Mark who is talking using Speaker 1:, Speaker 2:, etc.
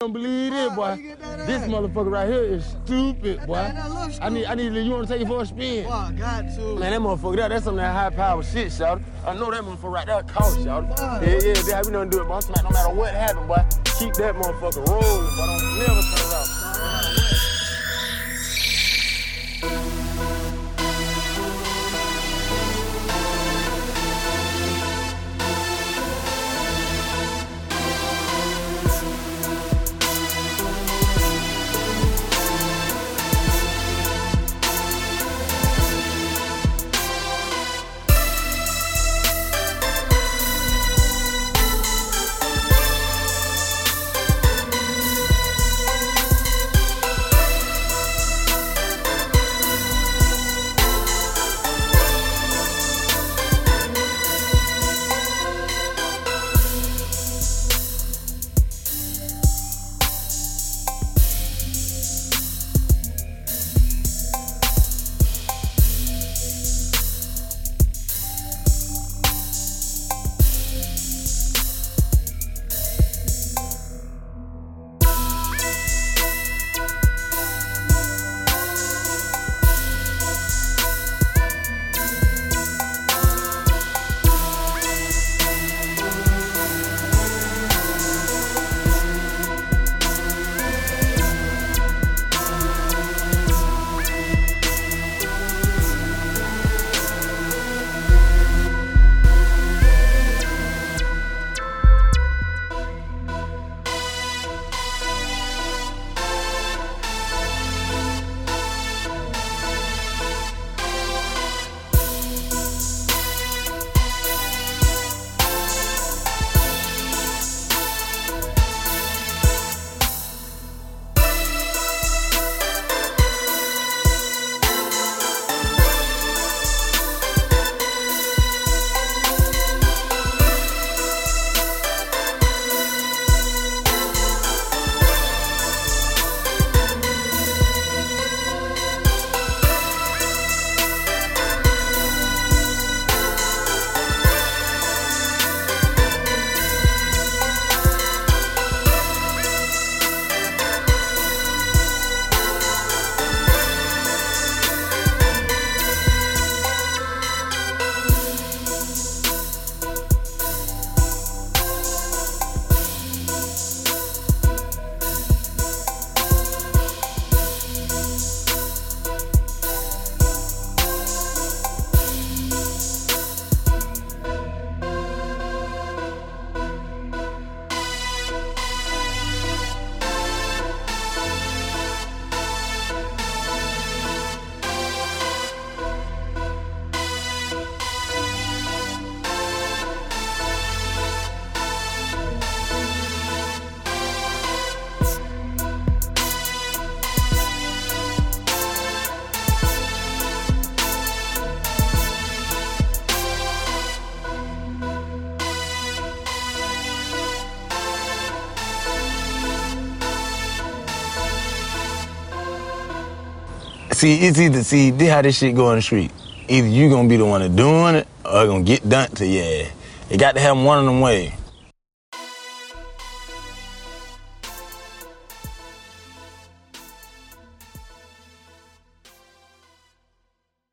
Speaker 1: don't believe it, boy. This motherfucker right here is stupid, boy. I need you want to take it for a spin?
Speaker 2: Boy, I got to.
Speaker 1: Man, that motherfucker that's some of that high power shit, shout. I know that motherfucker right there cost, shout. Yeah, that's how we done do it, boy. No matter what happened, boy, keep that motherfucker rolling, but don't never turn it off.
Speaker 3: See, this how this shit go in the street. Either you gonna be the one that doing it or it gonna get done to your ass. You got to have one of them ways.